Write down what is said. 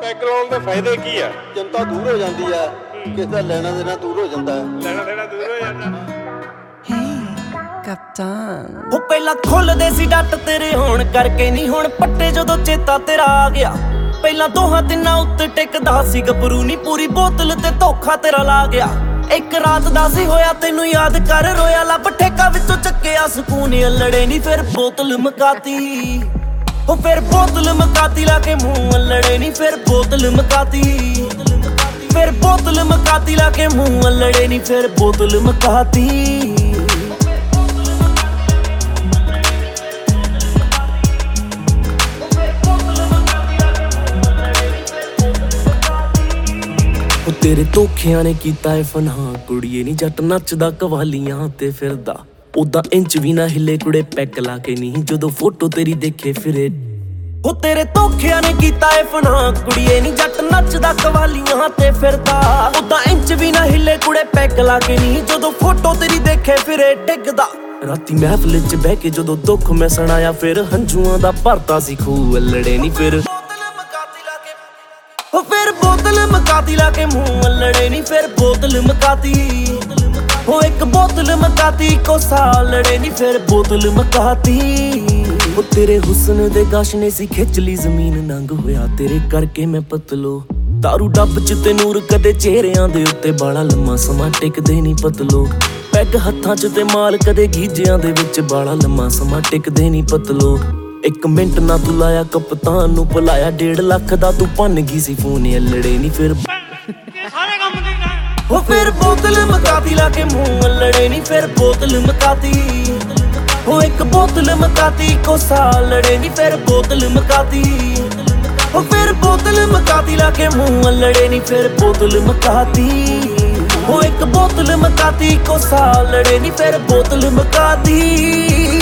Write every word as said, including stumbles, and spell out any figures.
Peg ਲਾਉਣ ਦੇ ਫਾਇਦੇ ਕੀ ਆ? ਚਿੰਤਾ ਦੂਰ ਹੋ ਜਾਂਦੀ ਆ, ਕਿਸੇ ਦਾ ਲੈਣਾ ਦੇਣਾ ਦੂਰ ਹੋ ਜਾਂਦਾ, ਲੈਣਾ ਦੇਣਾ ਦੂਰ ਹੋ ਜਾਂਦਾ। ਕਪਤਾਨ ਉਹ ਪਹਿਲਾਂ ਖੁੱਲਦੇ ਸੀ ਡੱਟ ਤੇਰੇ ਹੋਣ ਕਰਕੇ ਨਹੀਂ ਹੁਣ ਪੱਟੇ ਜਦੋਂ ਚੇਤਾ ਤੇਰਾ ਆ ਗਿਆ। ਪਹਿਲਾਂ ਦੋਹਾਂ ਤਿੰਨਾਂ ਉੱਤੇ ਟਿਕਦਾ ਸੀ ਗੱਭਰੂ ਨੀ ਪੂਰੀ ਬੋਤਲ ਤੇ ਧੋਖਾ ਤੇਰਾ ਲਾ ਗਿਆ। ਇੱਕ ਰਾਤ ਦਾ ਸੀ ਹੋਇਆ ਤੈਨੂੰ ਯਾਦ ਕਰ ਰੋਇਆ ਲੱਭ ਠੇਕਾ ਵਿੱਚੋਂ ਚੱਕਿਆ ਸਕੂਨ ਅਲੜੇ ਨੀ ਫਿਰ ਬੋਤਲ ਮਕਾਤੀ। ਉਹ ਫਿਰ ਬੋਤਲ ਮਕਾਤੀ ਲਾ ਕੇ ਮੂੰਹ ਅਲੜੇ ਨੀ ਫਿਰ ਬੋਤਲ ਮਕਾਤੀ। ਫਿਰ ਬੋਤਲ ਮਕਾਤੀ ਲਾ ਕੇ ਮੂੰਹ ਅਲੜੇ ਨੀ ਫਿਰ ਬੋਤਲ ਮਕਾਤੀ। ਤੇਰੇ ਧੋਖਿਆਂ ਨੇ ਕੀਤਾ ਏ ਫਨਾਹ ਕੁੜੀਏ ਨੀ ਜੱਟ ਨੱਚਦਾ ਕਵਾਲੀਆਂ ਤੇ ਫਿਰਦਾ। ਉਦਾਂ ਇੰਚ ਵੀ ਨਾ ਹਿੱਲੇ ਕੁੜੇ ਪੈਗ ਲਾ ਕੇ ਨਹੀਂ ਜਦੋਂ ਫੋਟੋ ਤੇਰੀ ਦੇਖੇ ਫਿਰੇ। ਉਹ ਤੇਰੇ ਧੋਖਿਆਂ ਨੇ ਕੀਤਾ ਏ ਫਨਾਹ ਕੁੜੀਏ ਨੀ ਜੱਟ ਨੱਚਦਾ ਕਵਾਲੀਆਂ ਤੇ ਫਿਰਦਾ। ਉਦਾਂ ਇੰਚ ਵੀ ਨਾ ਹਿੱਲੇ ਕੁੜੇ ਪੈਗ ਲਾ ਕੇ ਨਹੀਂ ਜਦੋਂ ਫੋਟੋ ਤੇਰੀ ਦੇਖੇ ਫਿਰੇ ਡਿੱਗਦਾ। ਰਾਤੀ ਮਹਿਫਲ ਚ ਬਹਿ ਕੇ ਜਦੋਂ ਦੁੱਖ ਮੈਂ ਸੁਣਾਇਆ ਫਿਰ ਹੰਝੂਆਂ ਦਾ ਭਰਤਾ ਸੀ ਖੂਹ ਅਲੜੇ ਨੀ ਫਿਰ। ਉਹ ਫਿਰ ਬੋਤਲ ਮਕਾਤੀ ਲਾ ਕੇ ਮੂੰਹ ਅਲੜੇ ਨੀ ਫਿਰ ਬੋਤਲ ਮਕਾਤੀ। ਉਹ ਇੱਕ ਬੋਤਲ ਮਕਾਤੀ ਕੋਸਾ ਲੜੇ ਨੀ ਫਿਰ ਬੋਤਲ ਮਕਾਤੀ। ਉਹ ਤੇਰੇ ਹੁਸਨ ਦੇ ਗਸ਼ ਨੇ ਸੀ ਖਿੱਚ ਲਈ ਜ਼ਮੀਨ ਨੰਗ ਹੋਇਆ ਤੇਰੇ ਕਰਕੇ ਮੈਂ ਪਤਲੋ। ਦਾਰੂ ਡੱਬ ਚ ਤੇ ਨੂਰ ਕਦੇ ਚਿਹਰਿਆਂ ਦੇ ਉੱਤੇ ਬਾਲਾ ਲੰਮਾ ਸਮਾਂ ਟਿਕਦੇ ਨੀ ਪਤਲੋ। ਪੈਗ ਹੱਥਾਂ ਚ ਤੇ ਮਾਲ ਕਦੇ ਗੀਜਿਆਂ ਦੇ ਵਿੱਚ ਬਾਲਾ ਲੰਮਾ ਸਮਾਂ ਟਿਕਦੇ ਨੀ ਪਤਲੋ। ਇੱਕ ਮਿੰਟ ਨਾ ਤੂੰ ਲਾਇਆ ਕਪਤਾਨ ਨੂੰ ਭੁਲਾਇਆ ਡੇਢ ਲੱਖ ਦਾ ਤੂੰ ਭੰਨ ਗਈ ਸੀ ਫੋਨ ਅਲੜੇ ਨੀ ਫਿਰ। ਉਹ ਫਿਰ ਬੋਤਲ ਮਕਾਤੀ ਲਾ ਕੇ ਮੂੰਹ ਅਲੜੇ ਨੀ ਫਿਰ ਬੋਤਲ ਮਕਾਤੀ। ਉਹ ਇੱਕ ਬੋਤਲ ਮਕਾਤੀ ਕੋਸਾ ਲੜੇ ਨੀ ਫਿਰ ਬੋਤਲ ਮਕਾਤੀ। ਉਹ ਫਿਰ ਬੋਤਲ ਮਕਾਤੀ ਲਾ ਕੇ ਮੂੰਹ ਅਲੜੇ ਨੀ ਫਿਰ ਬੋਤਲ ਮਕਾਤੀ। ਉਹ ਇੱਕ ਬੋਤਲ ਮਕਾਤੀ ਕੋਸਾ ਲੜੇ ਨੀ ਫਿਰ ਬੋਤਲ ਮਕਾਤੀ।